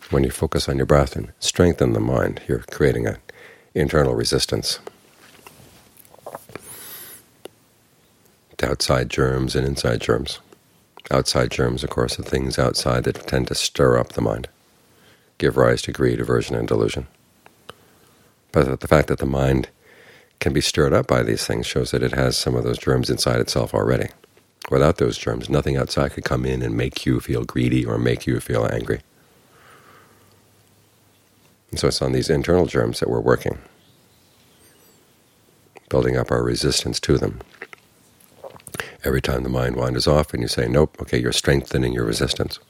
When you focus on your breath and strengthen the mind, you're creating an internal resistance to outside germs and inside germs. Outside germs, of course, are things outside that tend to stir up the mind, give rise to greed, aversion, and delusion. But the fact that the mind can be stirred up by these things shows that it has some of those germs inside itself already. Without those germs, nothing outside could come in and make you feel greedy or make you feel angry. And so it's on these internal germs that we're working, building up our resistance to them. Every time the mind wanders off and you say, nope, okay, you're strengthening your resistance.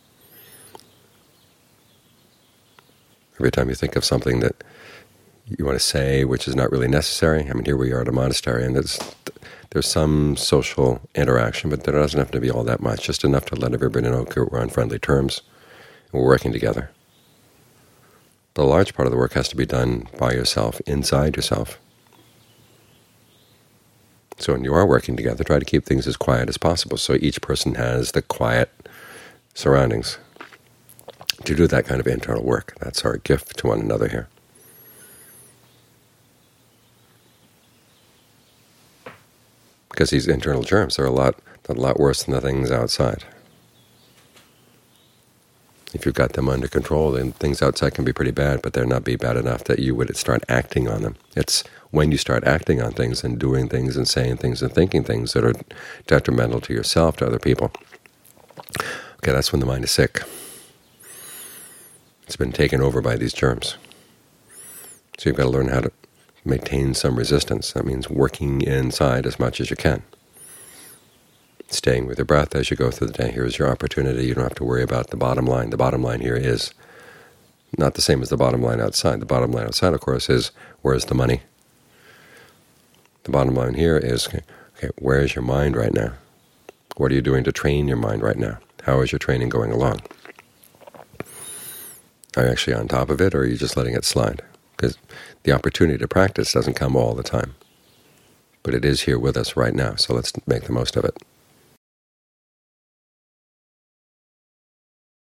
Every time you think of something that you want to say which is not really necessary, I mean, here we are at a monastery, and there's some social interaction, but there doesn't have to be all that much, just enough to let everybody know we're on friendly terms and we're working together. But a large part of the work has to be done by yourself, inside yourself. So when you are working together, try to keep things as quiet as possible so each person has the quiet surroundings to do that kind of internal work. That's our gift to one another here. Because these internal germs are a lot worse than the things outside. If you've got them under control, then things outside can be pretty bad, but they're not be bad enough that you would start acting on them. It's when you start acting on things and doing things and saying things and thinking things that are detrimental to yourself, to other people, okay, that's when the mind is sick. It's been taken over by these germs. So you've got to learn how to maintain some resistance. That means working inside as much as you can. Staying with your breath as you go through the day. Here's your opportunity. You don't have to worry about the bottom line. The bottom line here is not the same as the bottom line outside. The bottom line outside, of course, is where's the money? The bottom line here is, okay, where is your mind right now? What are you doing to train your mind right now? How is your training going along? Are you actually on top of it, or are you just letting it slide? Because the opportunity to practice doesn't come all the time. But it is here with us right now, so let's make the most of it.